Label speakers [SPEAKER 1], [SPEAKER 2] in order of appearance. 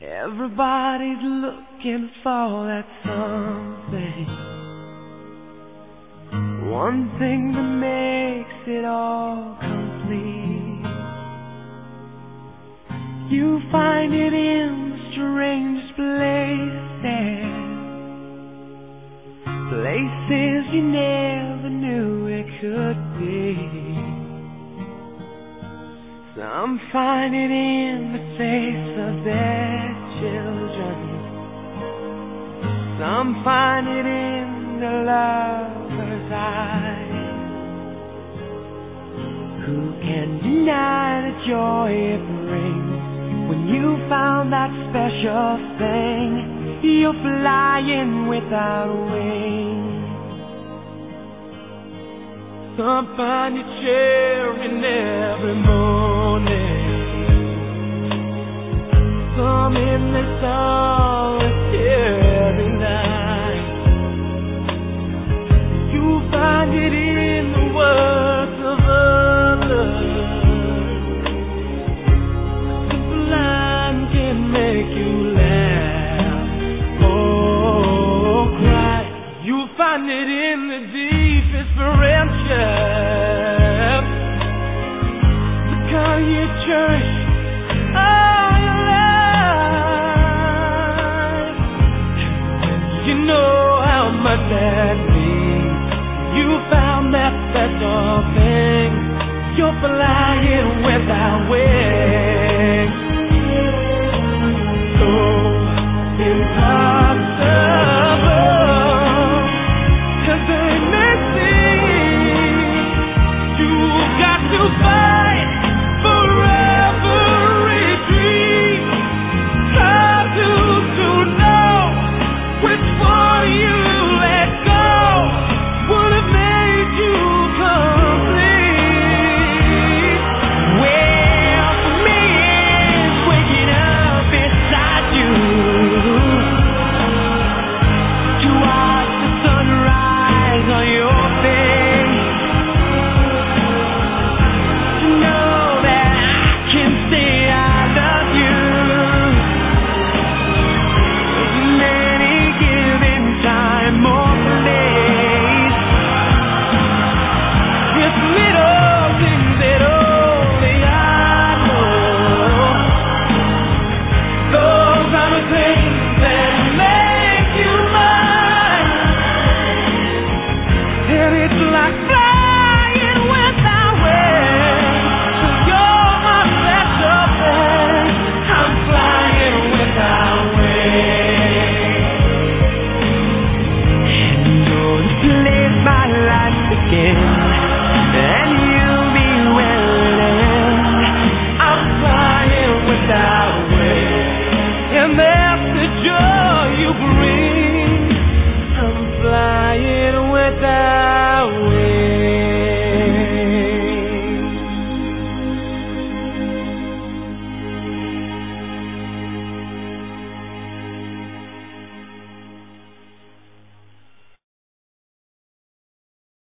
[SPEAKER 1] Everybody's looking for that something, one thing that makes it all complete. You find it in the strangest places you never knew it could be. Some find it in the face of their children, some find it in the lover's eyes. Who can deny the joy it brings when you found that special thing? You're flying without wings. Some find it cheering every morning, some in the sun.